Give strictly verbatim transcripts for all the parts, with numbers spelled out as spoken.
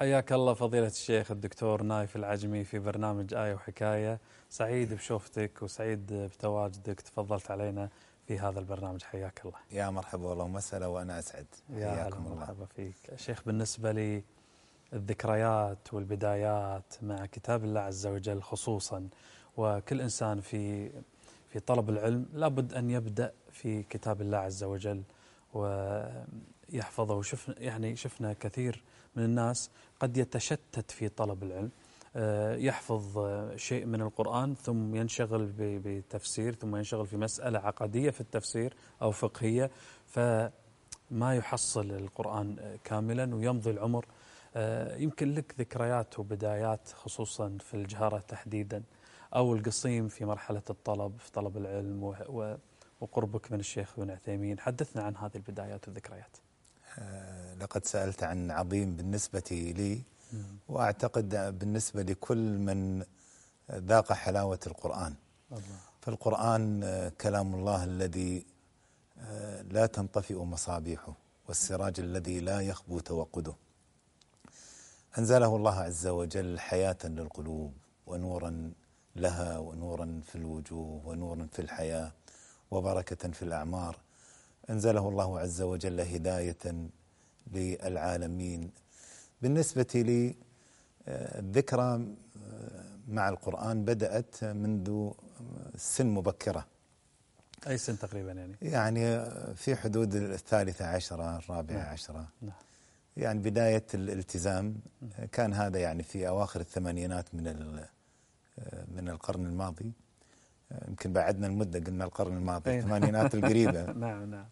حياك الله فضيلة الشيخ الدكتور نايف العجمي في برنامج آية وحكاية. سعيد بشوفتك وسعيد بتواجدك، تفضلت علينا في هذا البرنامج، حياك الله. يا مرحبا والله ومسهلا، وأنا أسعد. يا هلا مرحبا فيك شيخ. بالنسبة لي الذكريات والبدايات مع كتاب الله عز وجل خصوصا، وكل إنسان في في طلب العلم لابد أن يبدأ في كتاب الله عز وجل ويحفظه. وشفنا يعني شفنا كثير من الناس قد يتشتت في طلب العلم، يحفظ شيء من القرآن ثم ينشغل بتفسير، ثم ينشغل في مسألة عقدية في التفسير أو فقهية، فما يحصل القرآن كاملا ويمضي العمر. يمكن لك ذكريات وبدايات خصوصا في الجهرة تحديدا أو القصيم في مرحلة الطلب في طلب العلم وقربك من الشيخ ابن عثيمين، حدثنا عن هذه البدايات والذكريات. آه لقد سألت عن عظيم بالنسبة لي، وأعتقد بالنسبة لكل من ذاق حلاوة القرآن. الله. فالقرآن كلام الله الذي لا تنطفئ مصابيحه، والسراج الذي لا يخبو توقده. أنزله الله عز وجل حياة للقلوب ونورا لها، ونورا في الوجوه، ونورا في الحياة، وبركة في الأعمار. أنزله الله عز وجل هداية للعالمين. بالنسبة لي الذكرى مع القرآن بدأت منذ سن مبكرة. أي سن تقريبا يعني؟ يعني في حدود الثالثة عشرة الرابعة عشرة. نعم. يعني بداية الالتزام كان هذا يعني في أواخر الثمانينات من من القرن الماضي. يمكن بعدنا المدة، قلنا القرن الماضي، الثمانينات القريبة. نعم نعم.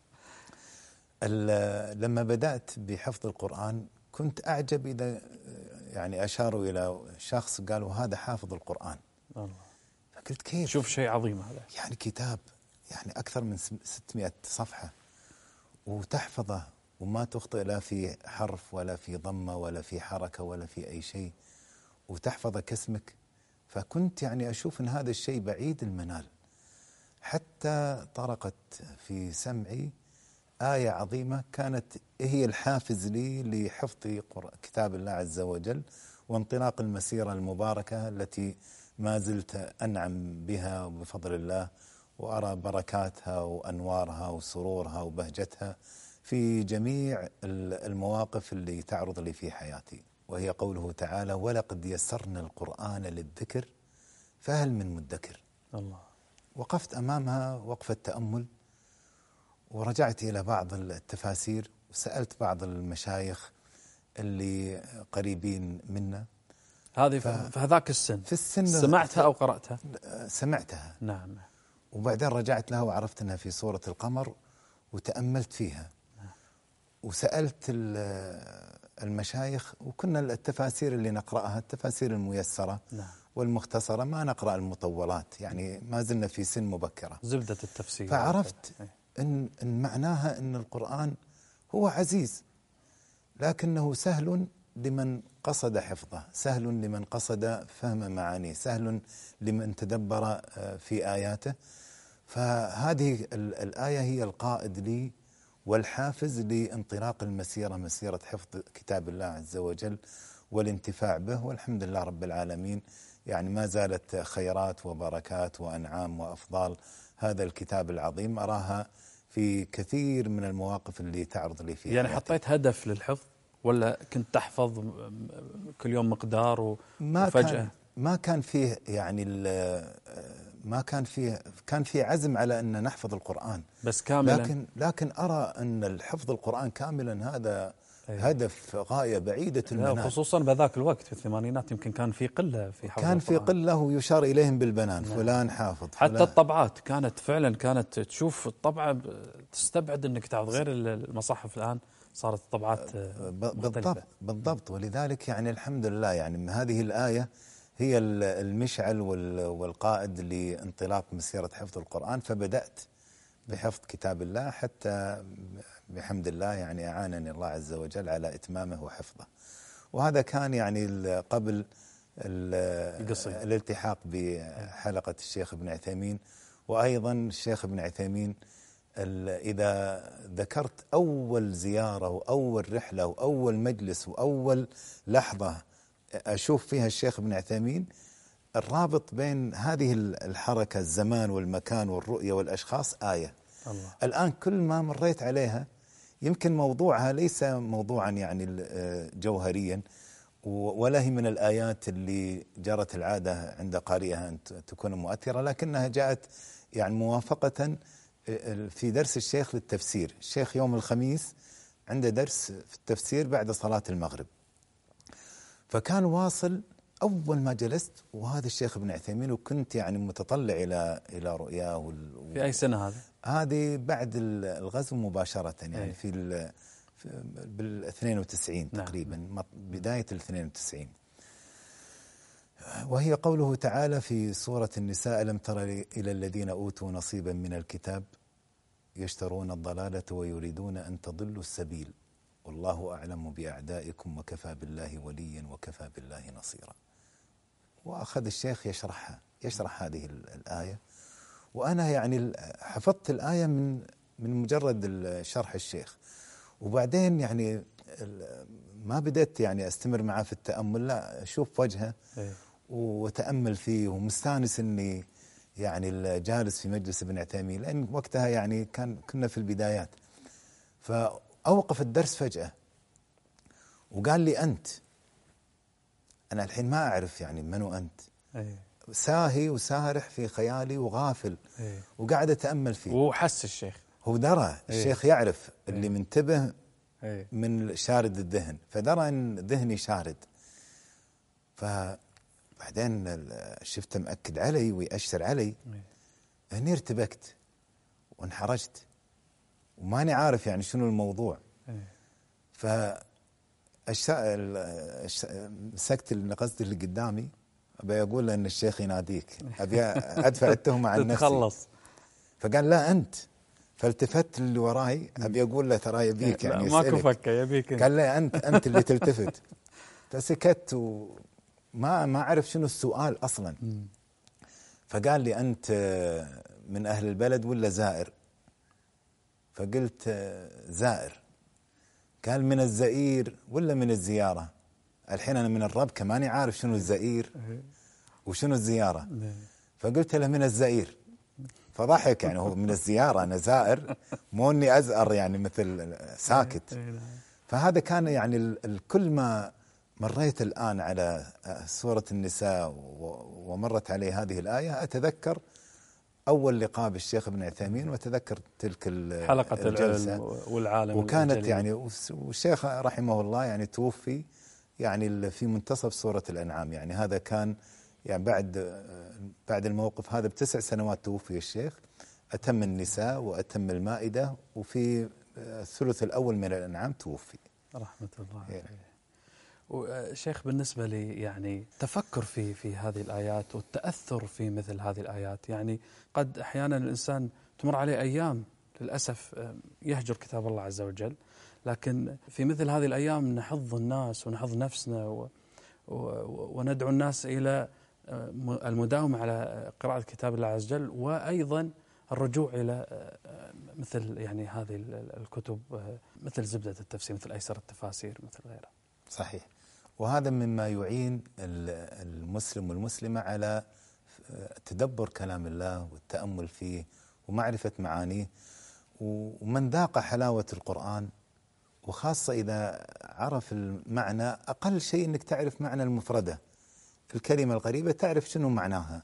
لما بدأت بحفظ القرآن كنت أعجب إذا يعني أشاروا إلى شخص قالوا هذا حافظ القرآن. الله. فقلت كيف؟ شوف شيء عظيم هذا، يعني كتاب يعني أكثر من ستمائة صفحة وتحفظه وما تخطئ لا في حرف ولا في ضمة ولا في حركة ولا في أي شيء، وتحفظه كاسمك. فكنت يعني أشوف أن هذا الشيء بعيد المنال، حتى طرقت في سمعي آية عظيمة كانت هي الحافز لي لحفظ كتاب الله عز وجل وانطلاق المسيرة المباركة التي ما زلت أنعم بها بفضل الله، وأرى بركاتها وأنوارها وسرورها وبهجتها في جميع المواقف اللي تعرض لي في حياتي، وهي قوله تعالى: ولقد يسرنا القرآن للذكر فهل من مدكر. الله. وقفت أمامها وقفة تأمل، ورجعت إلى بعض التفاسير وسألت بعض المشايخ اللي قريبين منا. هذه في هذاك السن في السن سمعتها أو قرأتها؟ سمعتها. نعم. وبعدين رجعت لها وعرفت أنها في سورة القمر وتأملت فيها. نعم. وسألت المشايخ، وكنا التفاسير اللي نقرأها التفاسير الميسرة. نعم. والمختصرة، ما نقرأ المطولات، يعني ما زلنا في سن مبكرة. زبدة التفسير. فعرفت إن, إن معناها أن القرآن هو عزيز، لكنه سهل لمن قصد حفظه، سهل لمن قصد فهم معانيه، سهل لمن تدبر في آياته. فهذه الآية هي القائد لي والحافز لانطلاق المسيرة، مسيرة حفظ كتاب الله عز وجل والانتفاع به. والحمد لله رب العالمين، يعني ما زالت خيرات وبركات وأنعام وأفضال هذا الكتاب العظيم أراها في كثير من المواقف اللي تعرض لي فيها. يعني حياتي. حطيت هدف للحفظ ولا كنت تحفظ كل يوم مقدار وفجأة؟ ما كان ما كان فيه يعني ما كان فيه كان فيه عزم على أن نحفظ القرآن بس كاملا. لكن لكن أرى أن الحفظ القرآن كاملا هذا أيه. هدف غاية بعيدة المنال، خصوصا بذاك الوقت في الثمانينات يمكن كان في قلة في حفظ كان القرآن. في قلة ويشار إليهم بالبنان. نعم. فلان حافظ حتى فلان. الطبعات كانت فعلا كانت تشوف الطبعة تستبعد أنك تاخذ، غير المصاحف الآن صارت الطبعات بالضبط بالضبط. ولذلك يعني الحمد لله، يعني هذه الآية هي المشعل والقائد لانطلاق مسيرة حفظ القرآن. فبدأت بحفظ كتاب الله حتى بحمد الله يعني أعانني الله عز وجل على إتمامه وحفظه. وهذا كان يعني قبل الالتحاق بحلقة الشيخ ابن عثيمين. وأيضا الشيخ ابن عثيمين إذا ذكرت أول زيارة وأول رحلة وأول مجلس وأول لحظة أشوف فيها الشيخ ابن عثيمين، الرابط بين هذه الحركة الزمان والمكان والرؤية والأشخاص آية. الله. الآن كل ما مريت عليها يمكن موضوعها ليس موضوعا يعني جوهريا، ولا هي من الآيات اللي جرت العادة عند قارئها أن تكون مؤثرة، لكنها جاءت يعني موافقة في درس الشيخ للتفسير. الشيخ يوم الخميس عنده درس في التفسير بعد صلاة المغرب، فكان واصل أول ما جلست وهذا الشيخ ابن عثيمين، وكنت يعني متطلع إلى إلى رؤياه وال... في أي سنة هذا؟ هذه بعد الغزو مباشرة يعني أي. في ال... بال اثنين وتسعين تقريبا. نعم. بداية ال اثنين وتسعين، وهي قوله تعالى في سورة النساء: ألم تر إلى الذين أوتوا نصيبا من الكتاب يشترون الضلالة ويريدون أن تضلوا السبيل والله أعلم بأعدائكم وكفى بالله وليا وكفى بالله نصيرا. وأخذ الشيخ يشرحها يشرح هذه الآية، وأنا يعني حفظت الآية من من مجرد شرح الشيخ، وبعدين يعني ما بدأت يعني أستمر معه في التأمل، لا أشوف وجهه وتأمل فيه ومستانس إني يعني جالس في مجلس ابن عثيمين، لأن وقتها يعني كان كنا في البدايات. فأوقف الدرس فجأة وقال لي: أنت. أنا الحين ما أعرف يعني منو أنت. أيه. ساهي وسارح في خيالي وغافل. أيه. وقاعد أتأمل فيه. وحس الشيخ، هو درى. أيه. الشيخ يعرف اللي أيه. منتبه أيه. من شارد الذهن، فدرى أن ذهني شارد. فبعدين شفته مأكد علي ويأشر علي. أيه. هني ارتبكت وانحرجت وماني عارف يعني شنو الموضوع. أيه. ف مسكت النقصت اللي قدامي أبي أقول له إن الشيخ يناديك، أبي أدفع التهمة عن نفسي. تتخلص. فقال: لا أنت. فالتفت اللي وراي أبي أقول له ترى يبيك يعني يسألك. ماكو فكة يبيك. قال لي: أنت أنت اللي تلتفت. فسكت وما ما أعرف شنو السؤال أصلا. فقال لي: أنت من أهل البلد ولا زائر؟ فقلت: زائر. قال: من الزئير ولا من الزيارة؟ الحين أنا من الرب كماني عارف شنو الزئير وشنو الزيارة. فقلت له: من الزئير. فضحك، يعني هو من الزيارة، أنا زائر، مو أني أزأر يعني مثل ساكت. فهذا كان يعني الكل ما مريت الآن على سورة النساء ومرت علي هذه الآية أتذكر أول لقاء بالشيخ ابن عثيمين، وتذكر تلك حلقة الجلسة العلم والعالم، وكانت الجليل. يعني والشيخ رحمه الله يعني توفي يعني في منتصف سورة الأنعام، يعني هذا كان يعني بعد بعد الموقف هذا بتسع سنوات توفي الشيخ. أتم النساء وأتم المائدة، وفي الثلث الأول من الأنعام توفي رحمة الله عليه. وشيخ بالنسبة لي يعني تفكر في في هذه الآيات والتأثر في مثل هذه الآيات، يعني قد أحيانا الإنسان تمر عليه أيام للأسف يهجر كتاب الله عز وجل، لكن في مثل هذه الأيام نحض الناس ونحض نفسنا و وندعو الناس إلى المداومة على قراءة كتاب الله عز وجل، وأيضا الرجوع إلى مثل يعني هذه الكتب مثل زبدة التفسير، مثل أيسر التفاسير، مثل غيرها. صحيح. وهذا مما يعين المسلم والمسلمة على تدبر كلام الله والتأمل فيه ومعرفة معانيه. ومن ذاق حلاوة القرآن، وخاصة إذا عرف المعنى، أقل شيء أنك تعرف معنى المفردة، الكلمة الغريبة تعرف شنو معناها.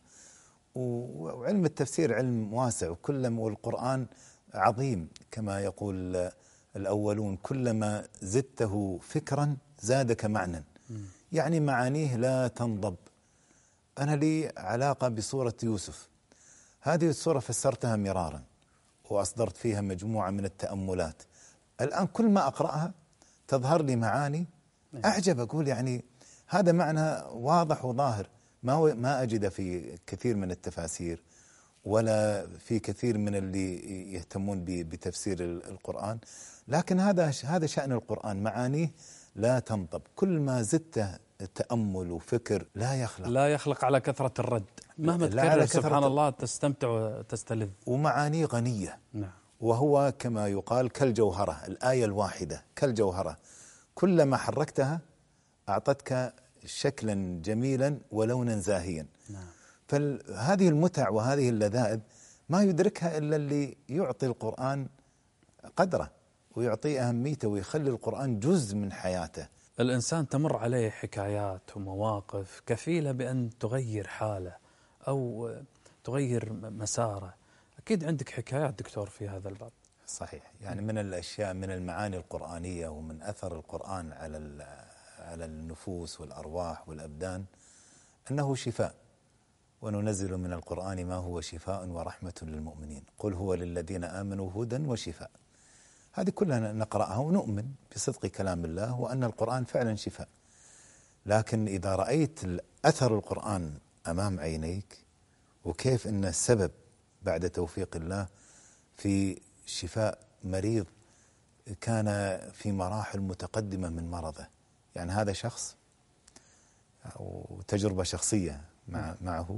وعلم التفسير علم واسع، وكلما والقرآن عظيم كما يقول الأولون: كلما زدته فكرا زادك معنى. يعني معانيه لا تنضب. أنا لي علاقة بسورة يوسف، هذه السورة فسرتها مرارا وأصدرت فيها مجموعة من التأملات. الآن كل ما أقرأها تظهر لي معاني أعجب، أقول يعني هذا معنى واضح وظاهر ما ما أجد في كثير من التفاسير ولا في كثير من اللي يهتمون بتفسير القرآن. لكن هذا هذا شأن القرآن، معانيه لا تنضب. كل ما زدته تأمل وفكر لا يخلق لا يخلق على كثرة الرد، مهما تكرر سبحان الله تستمتع وتستلذ. ومعانيه غنية. نعم. وهو كما يقال كالجوهرة، الآية الواحدة كالجوهرة، كلما حركتها أعطتك شكلا جميلا ولونا زاهيا. نعم. فهذه المتع وهذه اللذائذ ما يدركها إلا اللي يعطي القرآن قدره ويعطيه أهميته ويخلي القرآن جزء من حياته. الإنسان تمر عليه حكايات ومواقف كفيلة بأن تغير حاله أو تغير مساره. أكيد عندك حكايات دكتور في هذا الباب. صحيح، يعني من الأشياء، من المعاني القرآنية ومن أثر القرآن على على النفوس والأرواح والأبدان أنه شفاء، وننزل من القرآن ما هو شفاء ورحمة للمؤمنين، قل هو للذين آمنوا هدى وشفاء. هذه كلها نقرأها ونؤمن بصدق كلام الله وأن القرآن فعلا شفاء. لكن إذا رأيت أثر القرآن أمام عينيك وكيف أن السبب بعد توفيق الله في شفاء مريض كان في مراحل متقدمة من مرضه، يعني هذا شخص وتجربة شخصية مع معه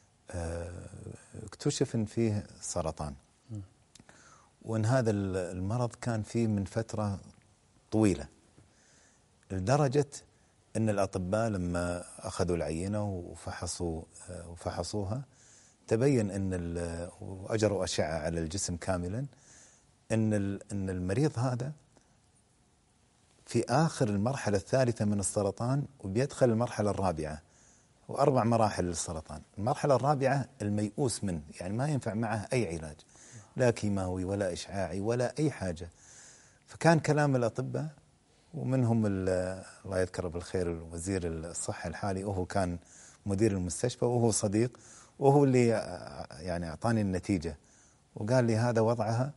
اكتشف ان فيه سرطان، وان هذا المرض كان فيه من فترة طويلة، لدرجة ان الاطباء لما اخذوا العينة وفحصوا وفحصوها تبين ان واجروا اشعة على الجسم كاملا ان ان المريض هذا في آخر المرحلة الثالثة من السرطان وبيدخل المرحلة الرابعة، وأربع مراحل للسرطان. المرحلة الرابعة الميؤوس منه، يعني ما ينفع معه أي علاج، لا كيماوي ولا إشعاعي ولا أي حاجة. فكان كلام الأطباء ومنهم الله يذكره بالخير وزير الصحة الحالي، وهو كان مدير المستشفى وهو صديق، وهو اللي يعني أعطاني النتيجة وقال لي هذا وضعها،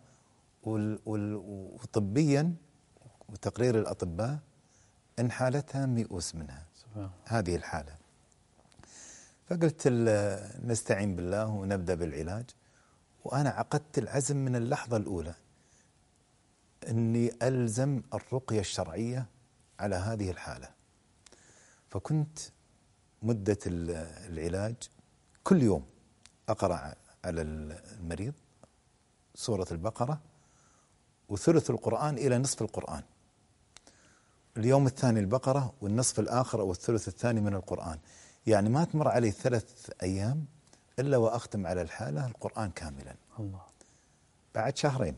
وطبيا وتقرير الأطباء إن حالتها ميؤوس منها هذه الحالة. فقلت نستعين بالله ونبدأ بالعلاج. وأنا عقدت العزم من اللحظة الأولى أني ألزم الرقية الشرعية على هذه الحالة. فكنت مدة العلاج كل يوم أقرأ على المريض سورة البقرة وثلث القرآن إلى نصف القرآن، اليوم الثاني البقرة والنصف الآخر أو الثلث الثاني من القرآن، يعني ما تمر علي ثلاث أيام إلا وأختم على الحالة القرآن كاملا. الله. بعد شهرين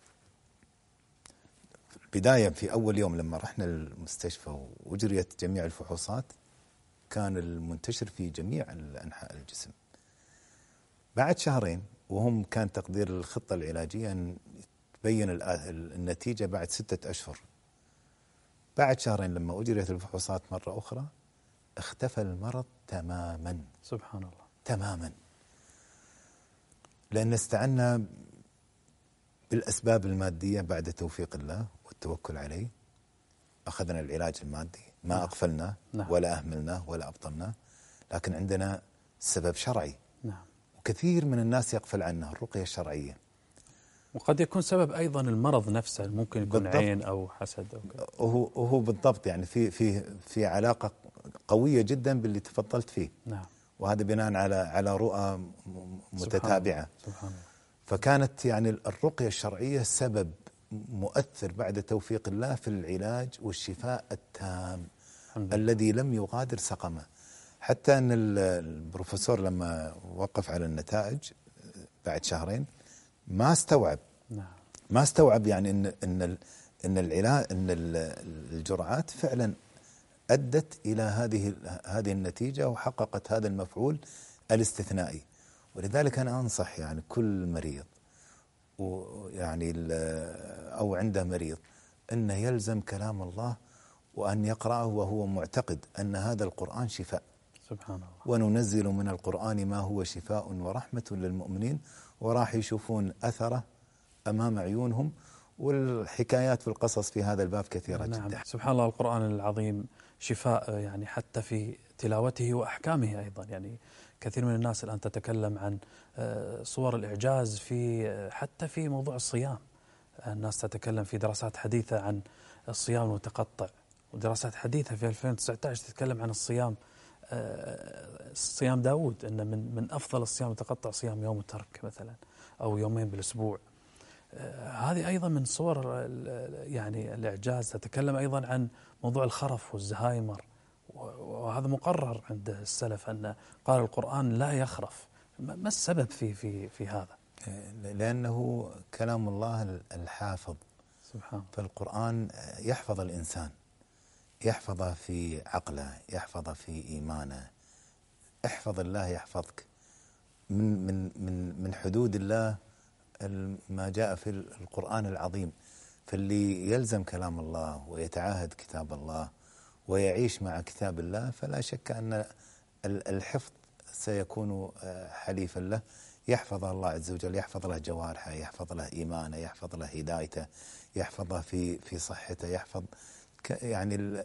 بداية في أول يوم لما رحنا المستشفى وجريت جميع الفحوصات كان المنتشر في جميع أنحاء الجسم. بعد شهرين وهم كان تقدير الخطة العلاجية أن تبين النتيجة بعد ستة أشهر، بعد شهرين لما أجريت الفحوصات مرة أخرى اختفى المرض تماما. سبحان الله. تماما، لأن استعنا بالأسباب المادية بعد توفيق الله والتوكل عليه. أخذنا العلاج المادي، ما نعم. أغفلناه نعم. ولا أهملناه ولا أبطلناه، لكن عندنا سبب شرعي نعم. وكثير من الناس يغفل عنه، الرقية الشرعية. وقد يكون سبب أيضا المرض نفسه، ممكن يكون بالضبط. عين أو حسد أو كذا. وهو, وهو بالضبط يعني في في في علاقة قوية جدا باللي تفضلت فيه. نعم. وهذا بناء على على رؤى متتابعة. سبحان الله. فكانت يعني الرقية الشرعية سبب مؤثر بعد توفيق الله في العلاج والشفاء التام الذي لم يغادر سقمه. حتى أن البروفيسور لما وقف على النتائج بعد شهرين ما استوعب نعم. ما استوعب يعني ان ان ان العلاج ان الجرعات فعلا ادت الى هذه هذه النتيجه وحققت هذا المفعول الاستثنائي. ولذلك انا انصح يعني كل مريض ويعني او عنده مريض انه يلزم كلام الله وان يقرأه وهو معتقد ان هذا القرآن شفاء. سبحان الله. وننزل من القرآن ما هو شفاء ورحمة للمؤمنين، وراح يشوفون أثره أمام عيونهم. والحكايات والقصص في هذا الباب كثيرة نعم. جدا. سبحان الله، القرآن العظيم شفاء يعني حتى في تلاوته وأحكامه أيضا. يعني كثير من الناس الآن تتكلم عن صور الإعجاز في حتى في موضوع الصيام. الناس تتكلم في دراسات حديثة عن الصيام المتقطع، ودراسات حديثة في ألفين وتسعة عشر تتكلم عن الصيام صيام داود، أن من من أفضل الصيام المتقطع صيام يوم الترك مثلا أو يومين بالأسبوع. هذه أيضا من صور يعني الإعجاز. تتكلم أيضا عن موضوع الخرف والزهايمر، وهذا مقرر عند السلف أن قال القرآن لا يخرف. ما السبب في في في هذا؟ لأنه كلام الله الحافظ سبحان. فالقرآن يحفظ الإنسان، يحفظه في عقله، يحفظه في إيمانه. احفظ الله يحفظك. من من من من حدود الله ما جاء في القرآن العظيم. فاللي يلزم كلام الله ويتعاهد كتاب الله ويعيش مع كتاب الله فلا شك أن الحفظ سيكون حليفا له. يحفظ الله عز وجل، يحفظ له جوارحه، يحفظ له إيمانه، يحفظ له هدايته، يحفظه في في صحته، يحفظ يعني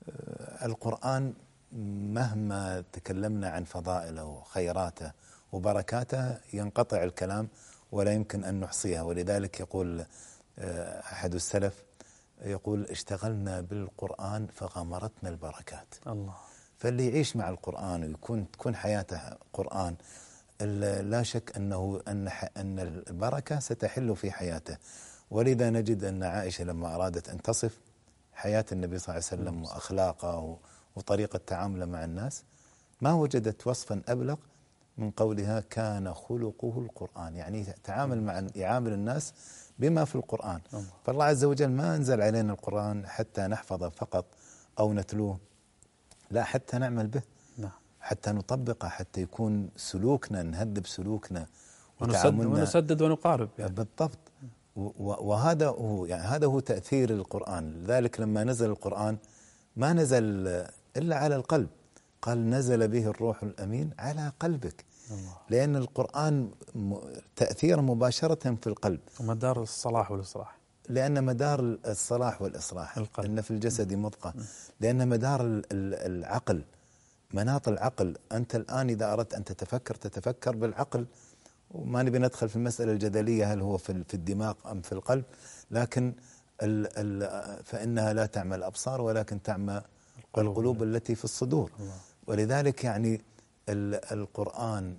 القرآن مهما تكلمنا عن فضائله وخيراته وبركاته ينقطع الكلام ولا يمكن أن نحصيها. ولذلك يقول أحد السلف يقول اشتغلنا بالقرآن فغمرتنا البركات. الله. فاللي يعيش مع القرآن ويكون تكون حياته قرآن لا شك أنه أن أن البركة ستحل في حياته. ولذا نجد أن عائشة لما أرادت أن تصف حياة النبي صلى الله عليه وسلم وأخلاقه وطريقة تعامله مع الناس ما وجدت وصفا أبلغ من قولها كان خلقه القرآن. يعني تعامل مع يعامل الناس بما في القرآن. فالله عز وجل ما أنزل علينا القرآن حتى نحفظه فقط أو نتلوه، لا، حتى نعمل به، حتى نطبقه، حتى يكون سلوكنا نهذب سلوكنا وتعاملنا ونسدد ونقارب يعني. بالضبط. وهذا هو يعني هذا هو تأثير القرآن. لذلك لما نزل القرآن ما نزل إلا على القلب، قال نزل به الروح الأمين على قلبك. الله. لأن القرآن تأثير مباشرة في القلب، ومدار الصلاح والإصلاح. لأن مدار الصلاح والإصلاح القلب. إن في الجسد مضغة. لأن مدار العقل، مناط العقل. أنت الآن إذا أردت أن تتفكر تتفكر بالعقل، وما نبي ندخل في المسألة الجدلية هل هو في في الدماغ أم في القلب، لكن ال ال فإنها لا تعمى الأبصار ولكن تعمى القلوب التي في الصدور. الله. ولذلك يعني القرآن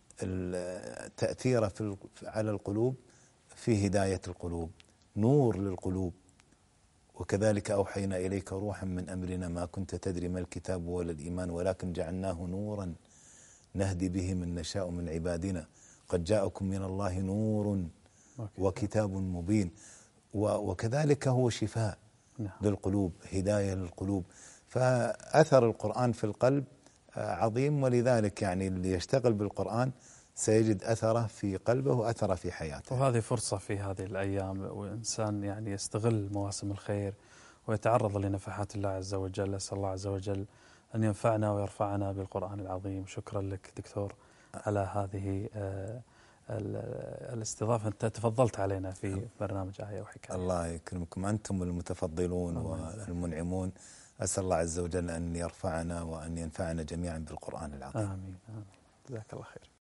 تأثيره في على القلوب في هداية القلوب، نور للقلوب. وكذلك أوحينا إليك روحا من أمرنا ما كنت تدري ما الكتاب ولا الإيمان ولكن جعلناه نورا نهدي به من نشاء من عبادنا قد جاءكم من الله نور وكتاب مبين. وكذلك هو شفاء للقلوب، هداية للقلوب. فأثر القرآن في القلب عظيم. ولذلك يعني اللي يشتغل بالقرآن سيجد أثره في قلبه وأثره في حياته. وهذه فرصة في هذه الأيام، وإنسان يعني يستغل مواسم الخير ويتعرض لنفحات الله عز وجل. أسأل الله عز وجل أن ينفعنا ويرفعنا بالقرآن العظيم. شكرا لك دكتور على هذه الاستضافة. أنت تفضلت علينا في برنامج آية وحكاية. الله يكرمكم، أنتم المتفضلون والمنعمون. أسأل الله عز وجل أن يرفعنا وأن ينفعنا جميعا بالقرآن العظيم. آمين آمين. جزاك الله خير.